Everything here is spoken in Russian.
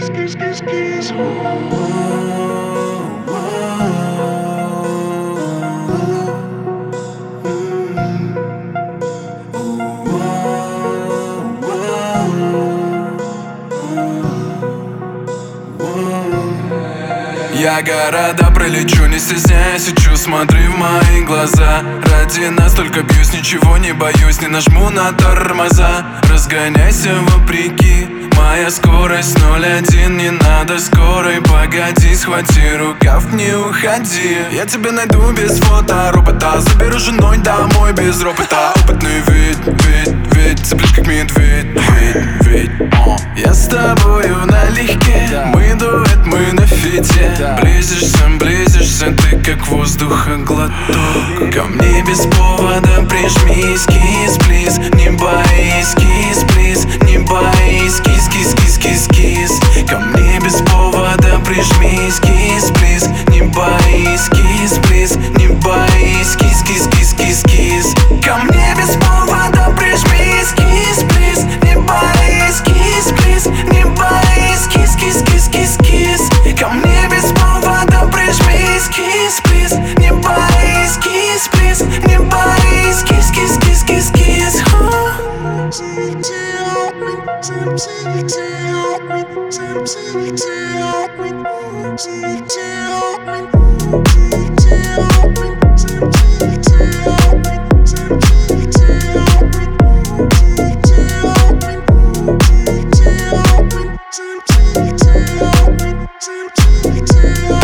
Я города пролечу, не стесняясь, учу, смотри в мои глаза. Ради нас только бьюсь, ничего не боюсь, не нажму на тормоза. Разгоняйся вопреки, моя скорость 0,1. Не надо скорой, погоди, схвати рукав, не уходи. Я тебя найду без фоторобота, заберу женой домой без ропота. Опытный ведь, цепляешь как медведь. Я с тобою налегке, мы дуэт, мы на фите. Близишься, ты как воздуха глоток. Ко мне без повода прижмись, кис, плиз. Не боись, кис, плиз. Не боись, кис, кис, кис, кис, кис. Ко мне без повода прижмись, кис, плиз. Не боись, кис, плиз. Не боись, кис, кис, кис, кис, кис. Ко мне без повода прижмись, кис, плиз. Не боись, кис, плиз. Не боись, кис, кис, кис, кис, кис. Ко мне без повода прижмись, кис, плиз. Не боись, кис, плиз. Не боись, кис, кис, кис, кис, кис. Team